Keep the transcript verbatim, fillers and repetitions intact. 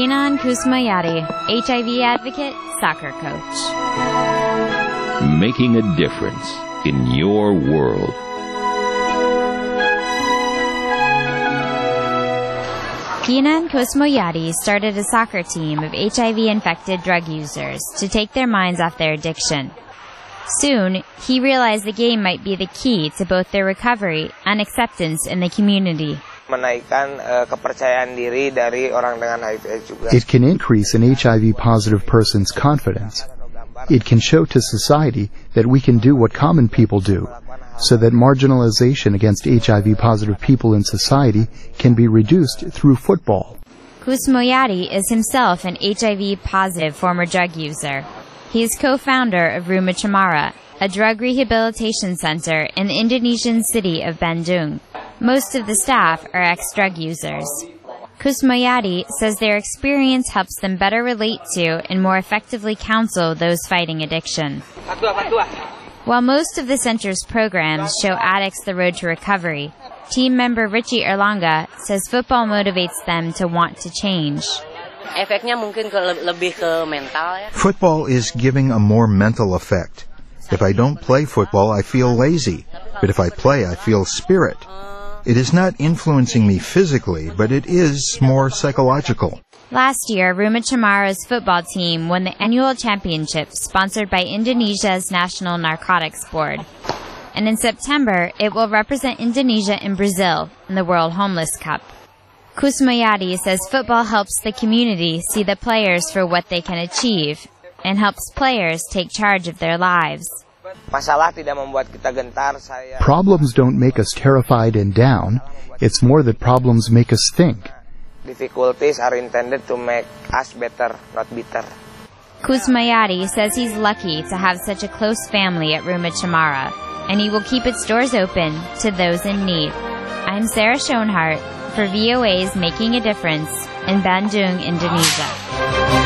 Kinan Kusmayati, H I V advocate, soccer coach. Making a difference in your world. Kinan Kusmayati started a soccer team of H I V-infected drug users to take their minds off their addiction. Soon, he realized the game might be the key to both their recovery and acceptance in the community. It can increase an H I V-positive person's confidence. It can show to society that we can do what common people do, so that marginalization against H I V-positive people in society can be reduced through football. Kusmayati is himself an H I V-positive former drug user. He is co-founder of Rumah Cemara, a drug rehabilitation center in the Indonesian city of Bandung. Most of the staff are ex-drug users. Kusmayati says their experience helps them better relate to and more effectively counsel those fighting addiction. While most of the center's programs show addicts the road to recovery, team member Richie Erlangga says football motivates them to want to change. Football is giving a more mental effect. If I don't play football, I feel lazy. But if I play, I feel spirit. It is not influencing me physically, but it is more psychological. Last year, Rumah Cemara's football team won the annual championship sponsored by Indonesia's National Narcotics Board. And in September, it will represent Indonesia in Brazil in the World Homeless Cup. Kusmayati says football helps the community see the players for what they can achieve and helps players take charge of their lives. Problems don't make us terrified and down. It's more that problems make us think. Difficulties are intended to make us better, not bitter. Kusmayati says he's lucky to have such a close family at Rumah Cemara, and he will keep its doors open to those in need. I'm Sarah Schoenhart for V O A's Making a Difference in Bandung, Indonesia.